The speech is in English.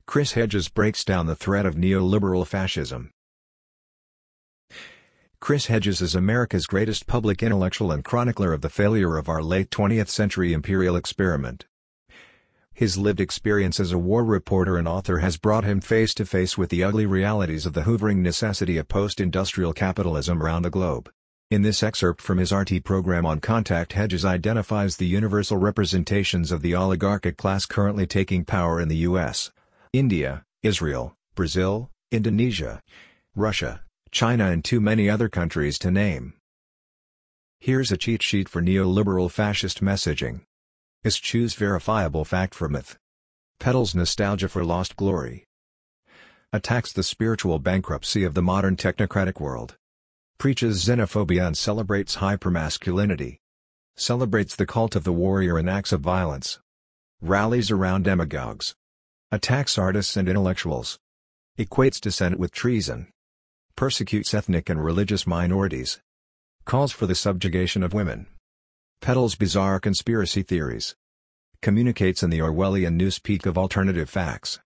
Chris Hedges breaks down the threat of neoliberal fascism. Chris Hedges is America's greatest public intellectual and chronicler of the failure of our late 20th century imperial experiment. His lived experience as a war reporter and author has brought him face to face with the ugly realities of the hoovering necessity of post-industrial capitalism around the globe. In this excerpt from his RT program on Contact, Hedges identifies the universal representations of the oligarchic class currently taking power in the U.S., India, Israel, Brazil, Indonesia, Russia, China and too many other countries to name. Here's a cheat sheet for neoliberal fascist messaging. Eschews verifiable fact for myth. Peddles nostalgia for lost glory. Attacks the spiritual bankruptcy of the modern technocratic world. Preaches xenophobia and celebrates hypermasculinity. Celebrates the cult of the warrior and acts of violence. Rallies around demagogues. Attacks artists and intellectuals. Equates dissent with treason. Persecutes ethnic and religious minorities. Calls for the subjugation of women. Peddles bizarre conspiracy theories. Communicates in the Orwellian newspeak of alternative facts.